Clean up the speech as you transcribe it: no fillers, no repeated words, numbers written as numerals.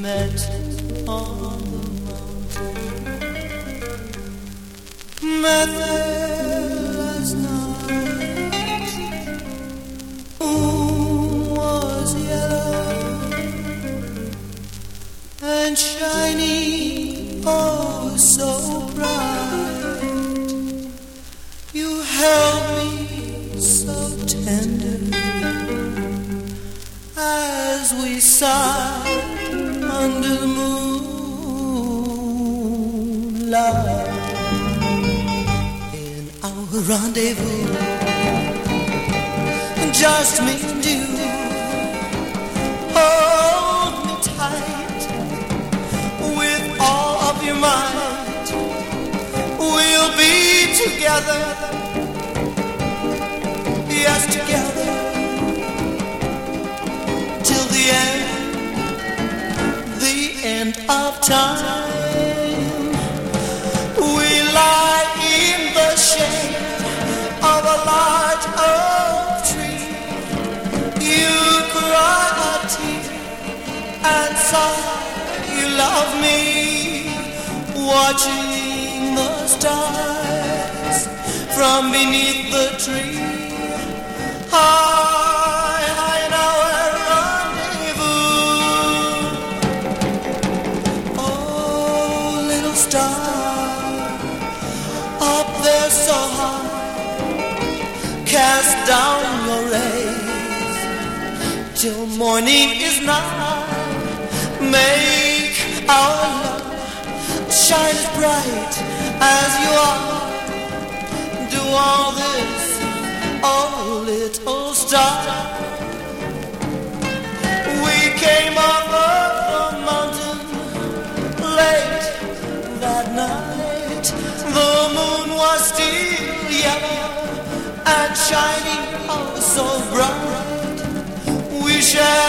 met on the mountain. Met there last night. Moon was yellow and shining, oh so bright. You held me so tender as we sat under the moonlight in our rendezvous. Just me and you. Hold me tight with all of your might. We'll be together, yes, together till the end of time. We lie in the shade of a large oak tree. You cry a tear and sigh you love me, watching the stars from beneath the tree. High, high in our rendezvous. Oh, little star, up there so high, cast down your rays till morning is nigh. Make our love shine as bright as you are. Do all this, oh little star. We came up the mountain late that night. The moon was still yellow and shining, oh so bright. We shared